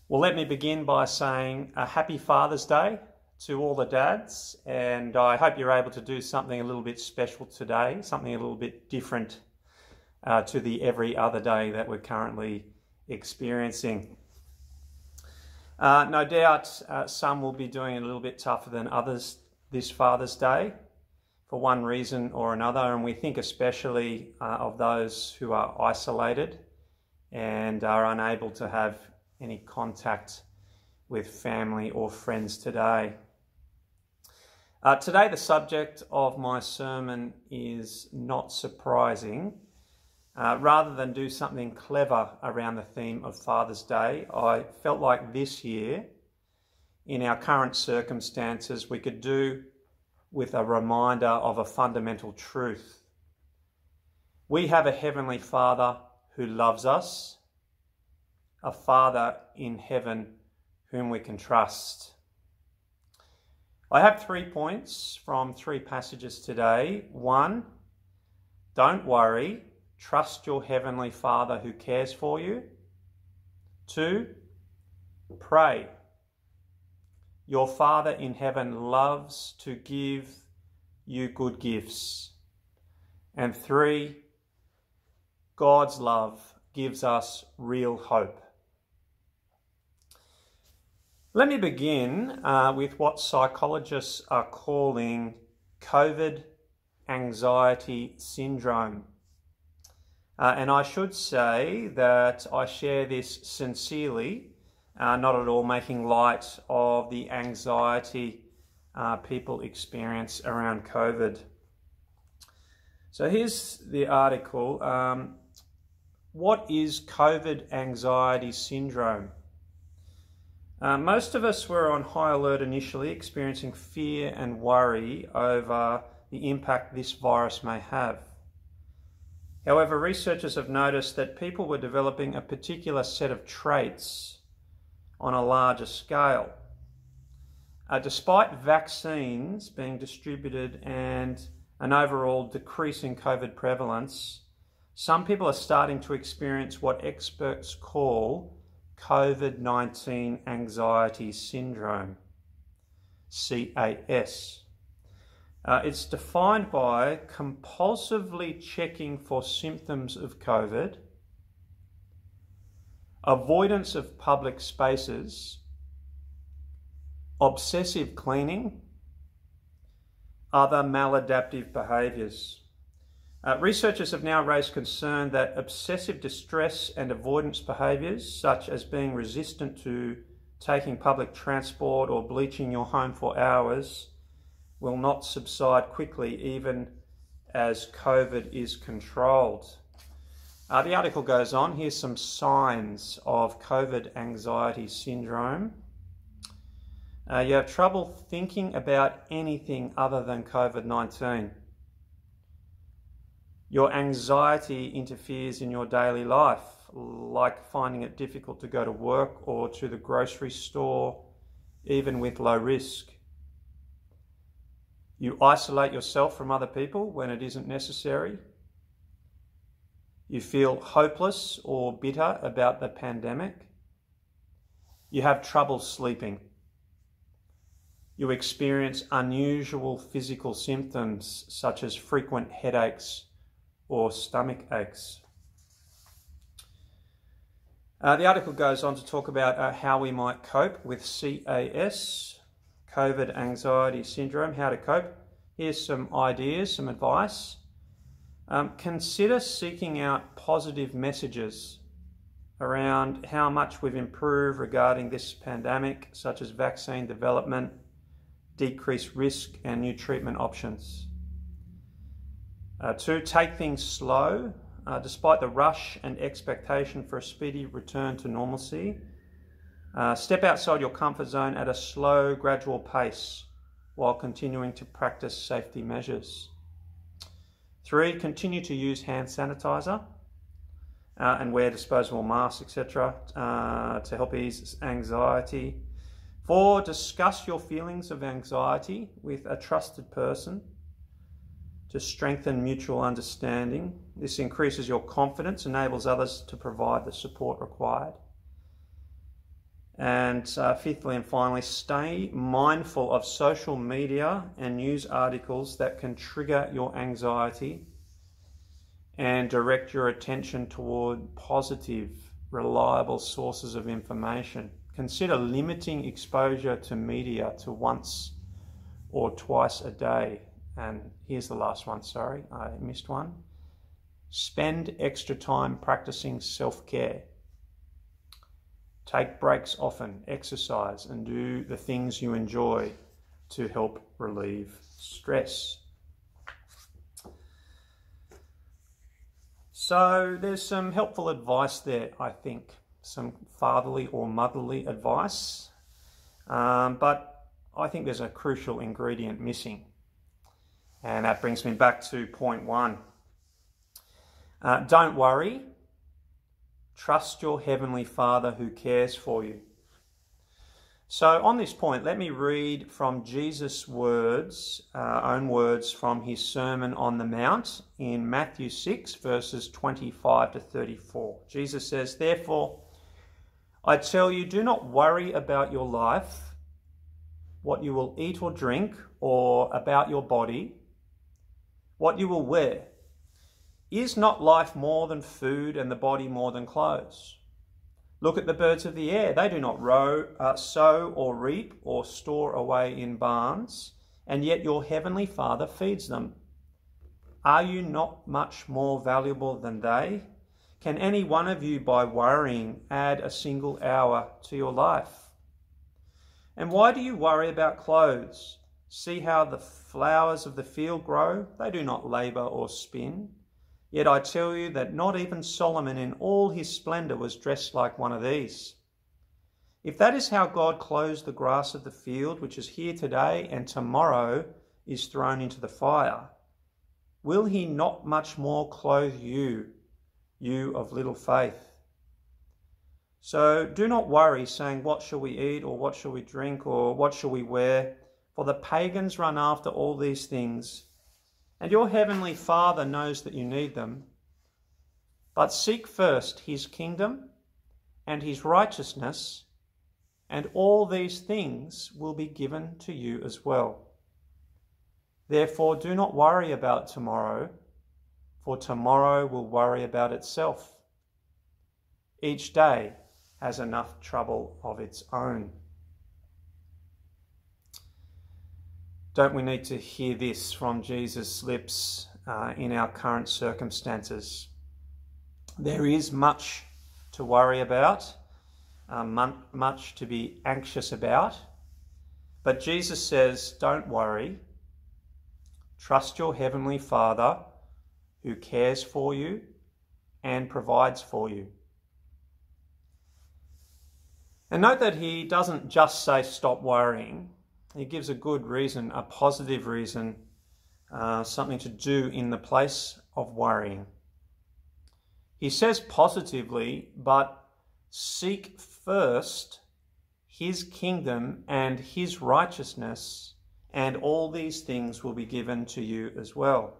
Well, let me begin by saying a happy Father's Day to all the dads, and I hope you're able to do something a little bit special today, something a little bit different to the every other day that we're currently experiencing. No doubt some will be doing it a little bit tougher than others this Father's Day for one reason or another, and we think especially of those who are isolated and are unable to have any contact with family or friends today. Today the subject of my sermon is not surprising. Rather than do something clever around the theme of Father's Day, I felt like this year, in our current circumstances, we could do with a reminder of a fundamental truth. We have a Heavenly Father who loves us, a Father in heaven whom we can trust. I have 3 points from 3 passages today. 1, don't worry, trust your Heavenly Father who cares for you. 2, pray. Your Father in heaven loves to give you good gifts. And 3, God's love gives us real hope. Let me begin with what psychologists are calling COVID anxiety syndrome. And I should say that I share this sincerely, not at all making light of the anxiety people experience around COVID. So here's the article. What is COVID anxiety syndrome? Most of us were on high alert initially, experiencing fear and worry over the impact this virus may have. However, researchers have noticed that people were developing a particular set of traits on a larger scale. Despite vaccines being distributed and an overall decrease in COVID prevalence, some people are starting to experience what experts call COVID-19 anxiety syndrome, CAS. It's defined by compulsively checking for symptoms of COVID, avoidance of public spaces, obsessive cleaning, other maladaptive behaviours. Researchers have now raised concern that obsessive distress and avoidance behaviours, such as being resistant to taking public transport or bleaching your home for hours, will not subside quickly even as COVID is controlled. The article goes on. Here's some signs of COVID anxiety syndrome. You have trouble thinking about anything other than COVID-19. Your anxiety interferes in your daily life, like finding it difficult to go to work or to the grocery store, even with low risk. You isolate yourself from other people when it isn't necessary. You feel hopeless or bitter about the pandemic. You have trouble sleeping. You experience unusual physical symptoms such as frequent headaches or stomach aches. The article goes on to talk about how we might cope with CAS, COVID anxiety syndrome, how to cope. Here's some ideas, some advice. Consider seeking out positive messages around how much we've improved regarding this pandemic, such as vaccine development, decreased risk, and new treatment options. 2, take things slow. Despite the rush and expectation for a speedy return to normalcy, step outside your comfort zone at a slow, gradual pace while continuing to practice safety measures. 3, continue to use hand sanitizer and wear disposable masks, etc., to help ease anxiety. 4, discuss your feelings of anxiety with a trusted person to strengthen mutual understanding. This increases your confidence, enables others to provide the support required. And fifthly and finally, stay mindful of social media and news articles that can trigger your anxiety, and direct your attention toward positive, reliable sources of information. Consider limiting exposure to media to once or twice a day. And here's the last one, sorry, I missed one. Spend extra time practicing self-care. Take breaks often, exercise, and do the things you enjoy to help relieve stress. So there's some helpful advice there, I think, some fatherly or motherly advice, but I think there's a crucial ingredient missing. And that brings me back to point one. Don't worry. Trust your Heavenly Father who cares for you. So on this point, let me read from Jesus' words, own words from his Sermon on the Mount in Matthew 6, verses 25 to 34. Jesus says, "Therefore, I tell you, do not worry about your life, what you will eat or drink, or about your body, what you will wear. Is not life more than food, and the body more than clothes? Look at the birds of the air. They do not sow or reap or store away in barns, and yet your heavenly Father feeds them. Are you not much more valuable than they? Can any one of you, by worrying, add a single hour to your life? And why do you worry about clothes? See how the flowers of the field grow? They do not labour or spin. Yet I tell you that not even Solomon in all his splendour was dressed like one of these. If that is how God clothes the grass of the field, which is here today and tomorrow is thrown into the fire, will he not much more clothe you, you of little faith? So do not worry, saying, what shall we eat, or what shall we drink, or what shall we wear? For the pagans run after all these things, and your heavenly Father knows that you need them. But seek first his kingdom and his righteousness, and all these things will be given to you as well. Therefore, do not worry about tomorrow, for tomorrow will worry about itself. Each day has enough trouble of its own." Don't we need to hear this from Jesus' lips in our current circumstances? There is much to worry about, much to be anxious about. But Jesus says, don't worry. Trust your Heavenly Father who cares for you and provides for you. And note that he doesn't just say stop worrying. He gives a good reason, a positive reason, something to do in the place of worrying. He says positively, but seek first his kingdom and his righteousness, and all these things will be given to you as well.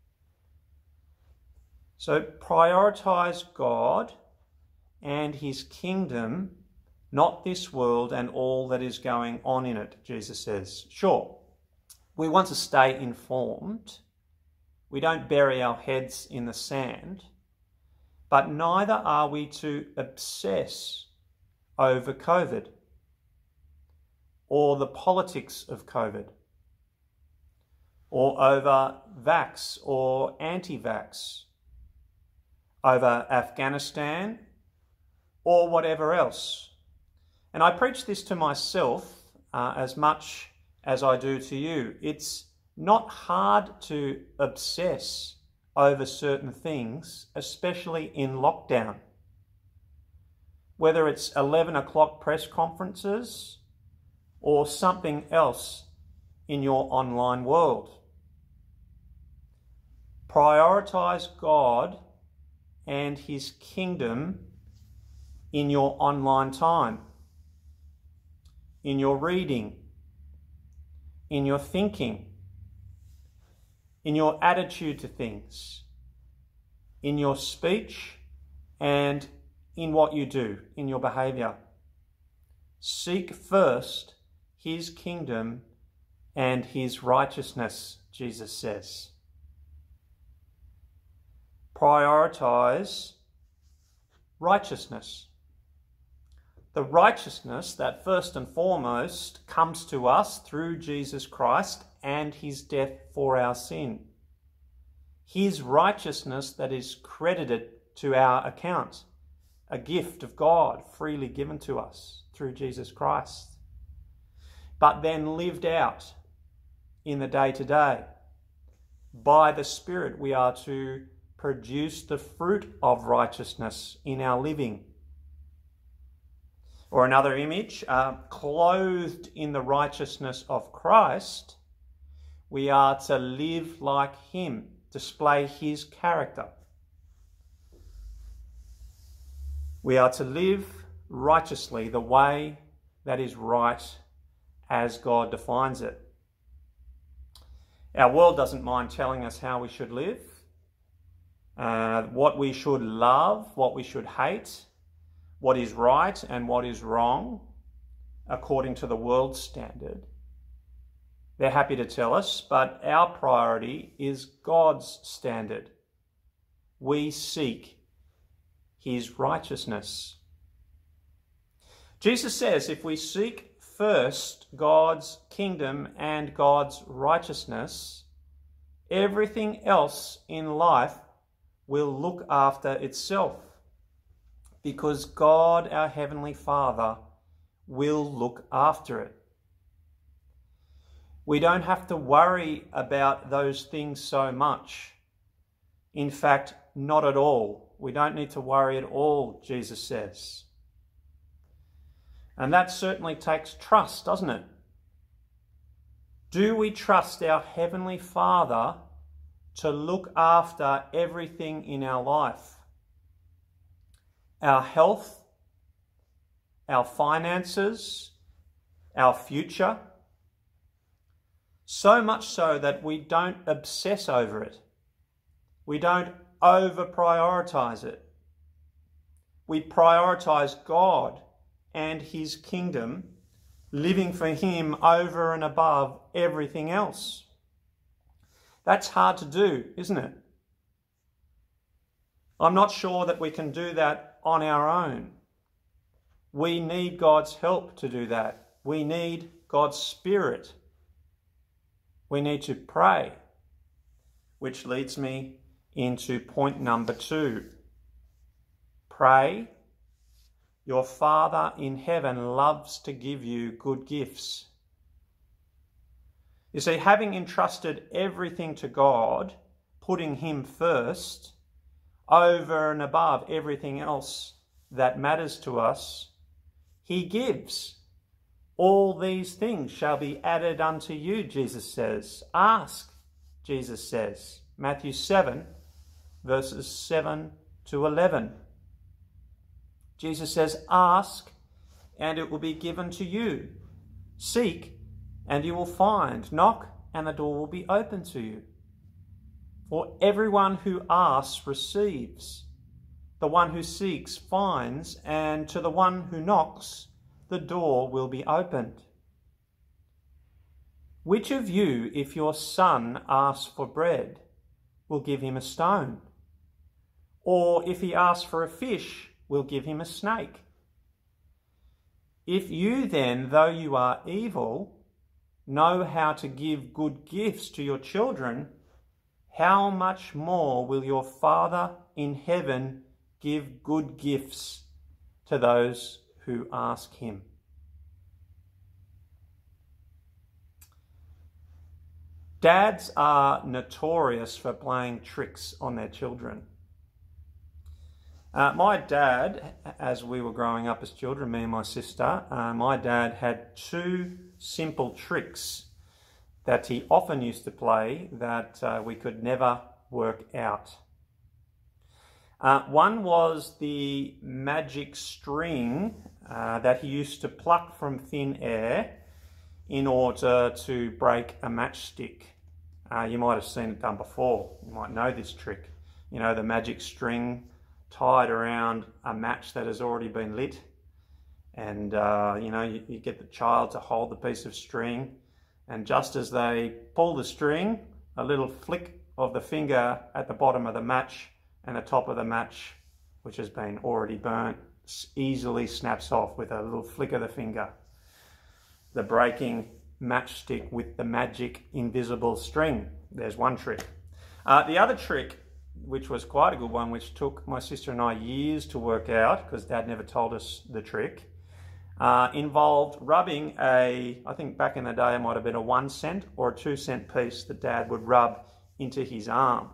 So prioritize God and his kingdom, not this world and all that is going on in it, Jesus says. Sure, we want to stay informed. We don't bury our heads in the sand, but neither are we to obsess over COVID or the politics of COVID or over vax or anti-vax, over Afghanistan or whatever else. And I preach this to myself as much as I do to you. It's not hard to obsess over certain things, especially in lockdown. Whether it's 11 o'clock press conferences or something else in your online world. Prioritize God and his kingdom in your online time, in your reading, in your thinking, in your attitude to things, in your speech, and in what you do, in your behaviour. Seek first his kingdom and his righteousness, Jesus says. Prioritize righteousness. The righteousness that first and foremost comes to us through Jesus Christ and his death for our sin. His righteousness that is credited to our account, a gift of God freely given to us through Jesus Christ, but then lived out in the day-to-day. By the Spirit, we are to produce the fruit of righteousness in our living. Or another image, clothed in the righteousness of Christ, we are to live like him, display his character. We are to live righteously the way that is right as God defines it. Our world doesn't mind telling us how we should live, what we should love, what we should hate, what is right and what is wrong, according to the world's standard. They're happy to tell us, but our priority is God's standard. We seek his righteousness. Jesus says if we seek first God's kingdom and God's righteousness, everything else in life will look after itself, because God, our Heavenly Father, will look after it. We don't have to worry about those things so much. In fact, not at all. We don't need to worry at all, Jesus says. And that certainly takes trust, doesn't it? Do we trust our Heavenly Father to look after everything in our life? Our health, our finances, our future. So much so that we don't obsess over it. We don't over-prioritize it. We prioritize God and his kingdom, living for him over and above everything else. That's hard to do, isn't it? I'm not sure that we can do that on our own. We need God's help to do that. We need God's Spirit. We need to pray, which leads me into point number 2. Pray. Your Father in heaven loves to give you good gifts. You see, having entrusted everything to God, putting him first, over and above everything else that matters to us, he gives. All these things shall be added unto you, Jesus says. Ask, Jesus says. Matthew 7, verses 7 to 11. Jesus says, ask, and it will be given to you. Seek, and you will find. Knock, and the door will be open to you. For everyone who asks receives. The one who seeks finds, and to the one who knocks, the door will be opened. Which of you, if your son asks for bread, will give him a stone? Or if he asks for a fish, will give him a snake? If you then, though you are evil, know how to give good gifts to your children, how much more will your Father in heaven give good gifts to those who ask him? Dads are notorious for playing tricks on their children. My dad, as we were growing up as children, me and my sister, my dad had 2 simple tricks that he often used to play that we could never work out. One was the magic string that he used to pluck from thin air in order to break a matchstick. You might have seen it done before. You might know this trick. You know, the magic string tied around a match that has already been lit, And, you get the child to hold the piece of string, and just as they pull the string, a little flick of the finger at the bottom of the match and the top of the match, which has been already burnt, easily snaps off with a little flick of the finger. The breaking matchstick with the magic invisible string. There's one trick. The other trick, which was quite a good one, which took my sister and I years to work out because Dad never told us the trick, involved rubbing I think back in the day it might have been a 1 cent or a 2 cent piece that Dad would rub into his arm.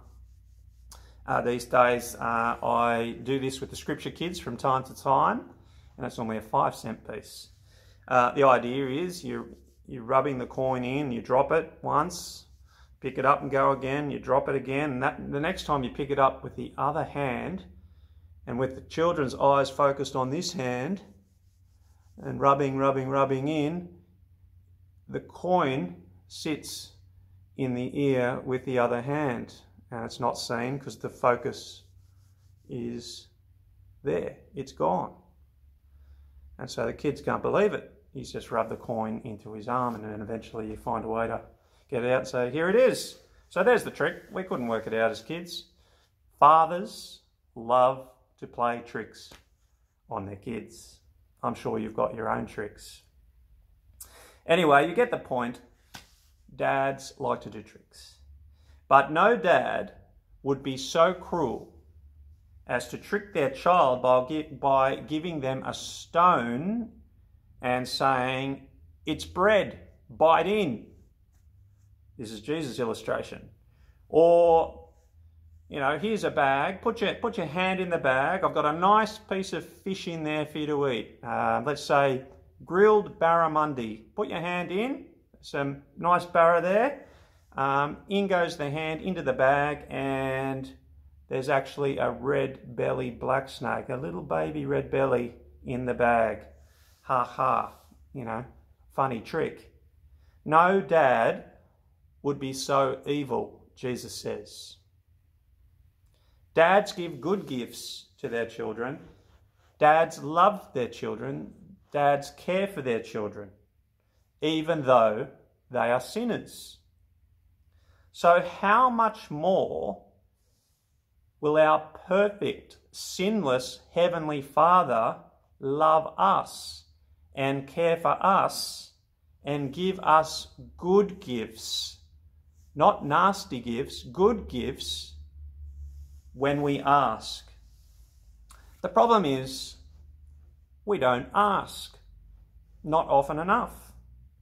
These days I do this with the scripture kids from time to time, and it's normally a 5 cent piece. The idea is you're rubbing the coin in, you drop it once, pick it up and go again, you drop it again, and the next time you pick it up with the other hand, and with the children's eyes focused on this hand, and rubbing in, the coin sits in the ear with the other hand, and it's not seen because the focus is there, it's gone. And so the kids can't believe it. He's just rubbed the coin into his arm, and then eventually you find a way to get it out and say, here it is. So there's the trick. We couldn't work it out as kids. Fathers love to play tricks on their kids. I'm sure you've got your own tricks. Anyway, you get the point. Dads like to do tricks. But no dad would be so cruel as to trick their child by giving them a stone and saying, it's bread, bite in. This is Jesus' illustration. Or, here's a bag, put your hand in the bag. I've got a nice piece of fish in there for you to eat. Let's say grilled barramundi. Put your hand in, some nice barra there. In goes the hand into the bag, and there's actually a red belly black snake, a little baby red belly in the bag. Ha ha, funny trick. No dad would be so evil, Jesus says. Dads give good gifts to their children. Dads love their children. Dads care for their children, even though they are sinners. So how much more will our perfect, sinless Heavenly Father love us and care for us and give us good gifts, not nasty gifts, good gifts, when we ask? The problem is we don't ask, not often enough.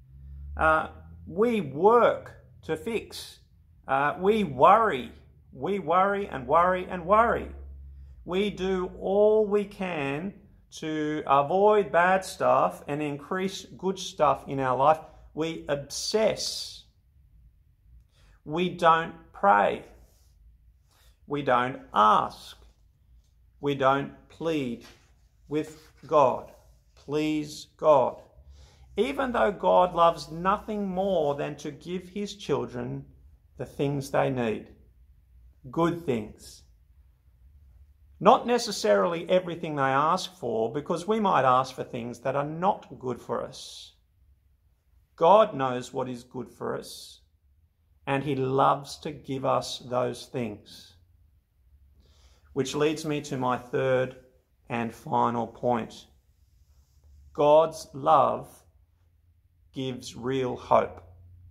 We work to fix. We worry and worry and worry. We do all we can to avoid bad stuff and increase good stuff in our life. We obsess. We don't pray. We don't ask. We don't plead with God. Please God. Even though God loves nothing more than to give his children the things they need. Good things. Not necessarily everything they ask for, because we might ask for things that are not good for us. God knows what is good for us, and he loves to give us those things. Which leads me to my third and final point. God's love gives real hope.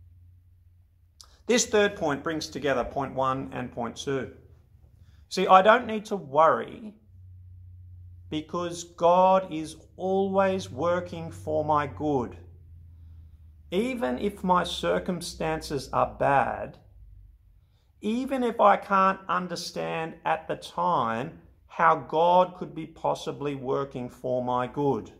This third point brings together point 1 and point 2. See, I don't need to worry because God is always working for my good. Even if my circumstances are bad, even if I can't understand at the time how God could be possibly working for my good.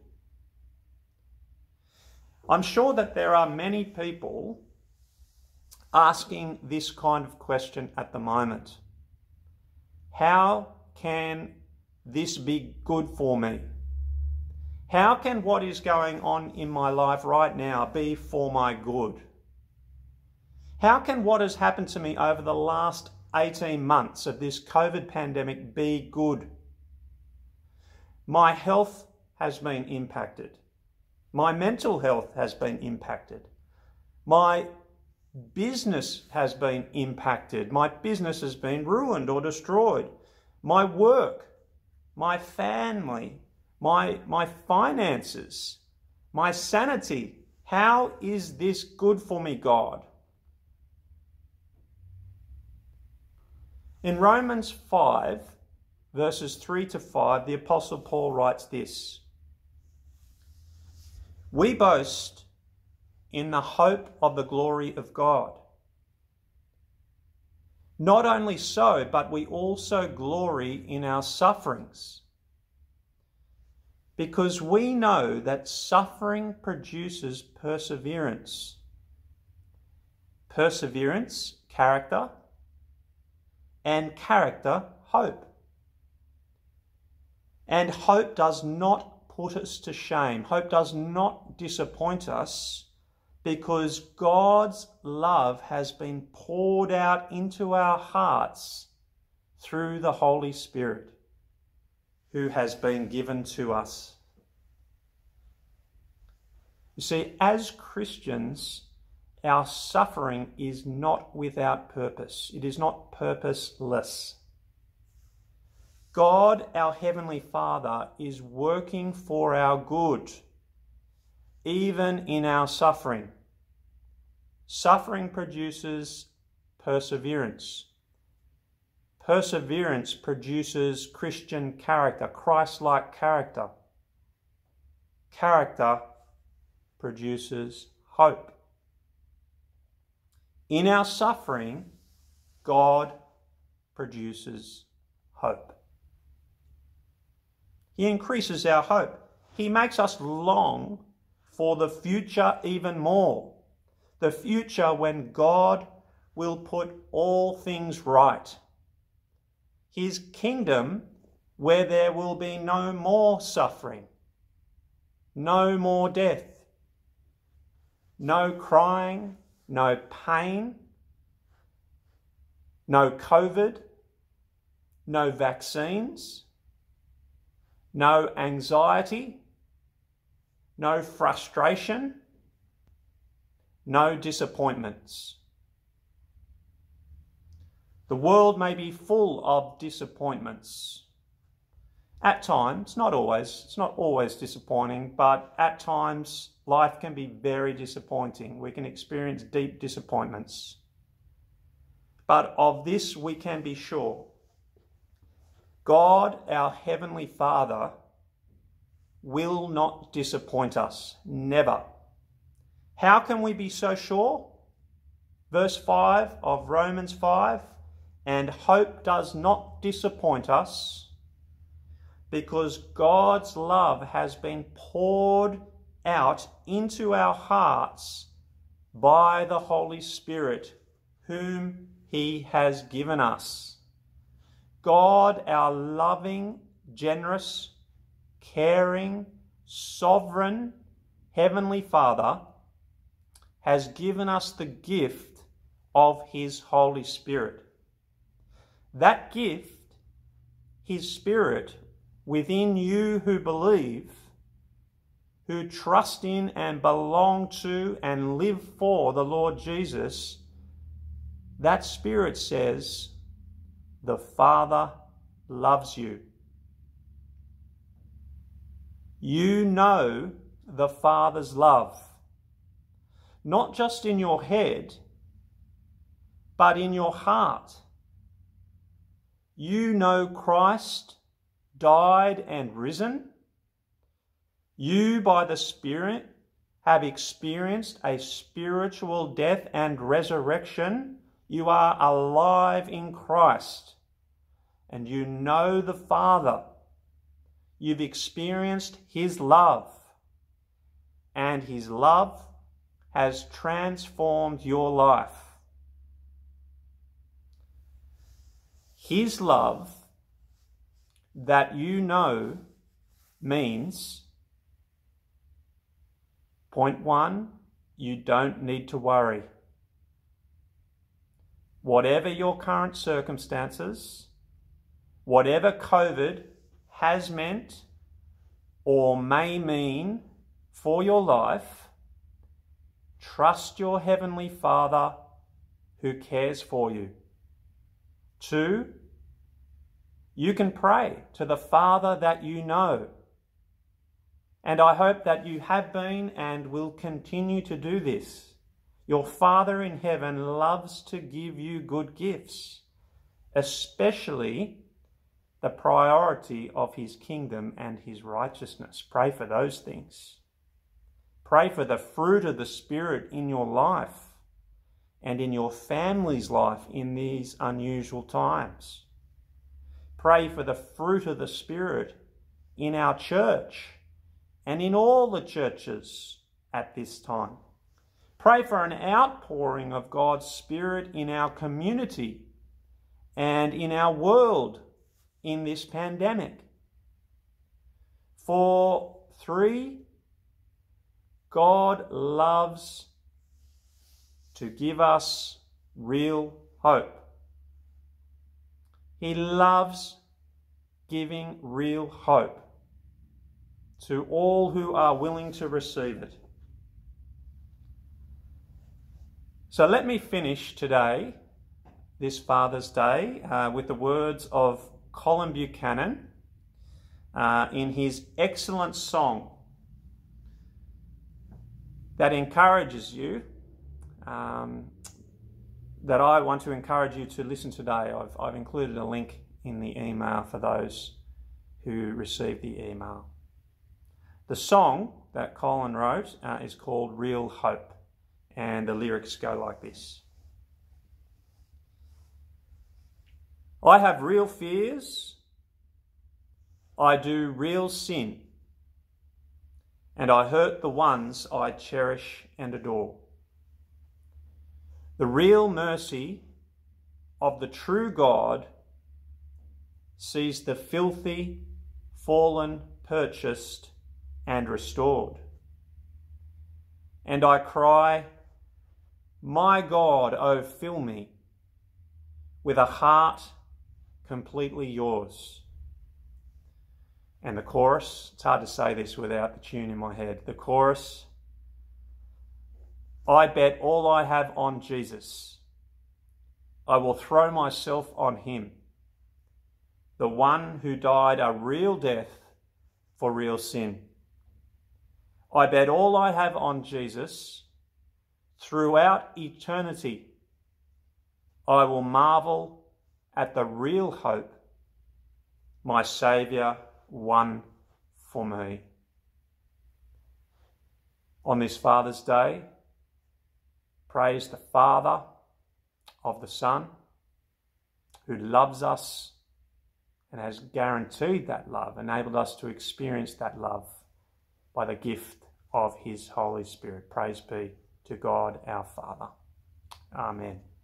I'm sure that there are many people asking this kind of question at the moment. How can this be good for me? How can what is going on in my life right now be for my good? How can what has happened to me over the last 18 months of this COVID pandemic be good? My health has been impacted. My mental health has been impacted. My business has been impacted. My business has been ruined or destroyed. My work, my family, my finances, my sanity. How is this good for me, God? In Romans 5, verses 3 to 5, the Apostle Paul writes this: "We boast in the hope of the glory of God. Not only so, but we also glory in our sufferings, because we know that suffering produces perseverance. Perseverance, character, and character, hope. And hope does not put us to shame. Hope does not disappoint us, because God's love has been poured out into our hearts through the Holy Spirit, who has been given to us." You see, as Christians, our suffering is not without purpose. It is not purposeless. God, our Heavenly Father, is working for our good, even in our suffering. Suffering produces perseverance. Perseverance produces Christian character, Christ-like character. Character produces hope. In our suffering, God produces hope. He increases our hope. He makes us long for the future even more. The future when God will put all things right. His kingdom where there will be no more suffering, no more death, no crying, no pain, no COVID, no vaccines, no anxiety, no frustration, no disappointments. The world may be full of disappointments. At times, it's not always disappointing, but at times life can be very disappointing. We can experience deep disappointments. But of this we can be sure. God, our Heavenly Father, will not disappoint us. Never. How can we be so sure? Verse 5 of Romans 5, "And hope does not disappoint us, because God's love has been poured out into our hearts by the Holy Spirit, whom He has given us." God, our loving, generous, caring, sovereign, Heavenly Father, has given us the gift of His Holy Spirit. That gift, His Spirit, within you who believe, who trust in and belong to and live for the Lord Jesus, that Spirit says, the Father loves you. You know the Father's love, not just in your head, but in your heart. You know Christ died and risen. You, by the Spirit, have experienced a spiritual death and resurrection. You are alive in Christ, and you know the Father. You've experienced His love, and His love has transformed your life. His love that you know means, point one, you don't need to worry. Whatever your current circumstances, whatever COVID has meant or may mean for your life, trust your Heavenly Father who cares for you. 2, you can pray to the Father that you know. And I hope that you have been and will continue to do this. Your Father in heaven loves to give you good gifts, especially the priority of his kingdom and his righteousness. Pray for those things. Pray for the fruit of the Spirit in your life and in your family's life in these unusual times. Pray for the fruit of the Spirit in our church and in all the churches at this time. Pray for an outpouring of God's Spirit in our community and in our world in this pandemic. 3, God loves to give us real hope. He loves giving real hope to all who are willing to receive it. So let me finish today, this Father's Day, with the words of Colin Buchanan in his excellent song that encourages you, that I want to encourage you to listen today. I've included a link in the email for those who received the email. The song that Colin wrote is called Real Hope, and the lyrics go like this. I have real fears, I do real sin, and I hurt the ones I cherish and adore. The real mercy of the true God sees the filthy, fallen, purchased, and restored. And I cry, my God, oh, fill me with a heart completely yours. And the chorus, it's hard to say this without the tune in my head. The chorus, I bet all I have on Jesus. I will throw myself on him, the one who died a real death for real sin. I bet all I have on Jesus. Throughout eternity, I will marvel at the real hope my Saviour won for me. On this Father's Day, praise the Father of the Son, who loves us and has guaranteed that love, enabled us to experience that love by the gift of his Holy Spirit. Praise be to God our Father. Amen.